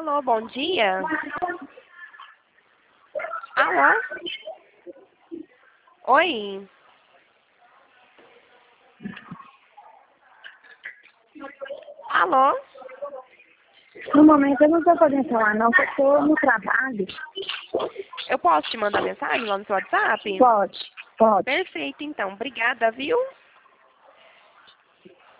Alô, bom dia. Alô? Oi? Alô? No momento eu não estou podendo falar não, porque eu estou no trabalho. Eu posso te mandar mensagem lá no seu WhatsApp? Pode, pode. Perfeito, então. Obrigada, viu?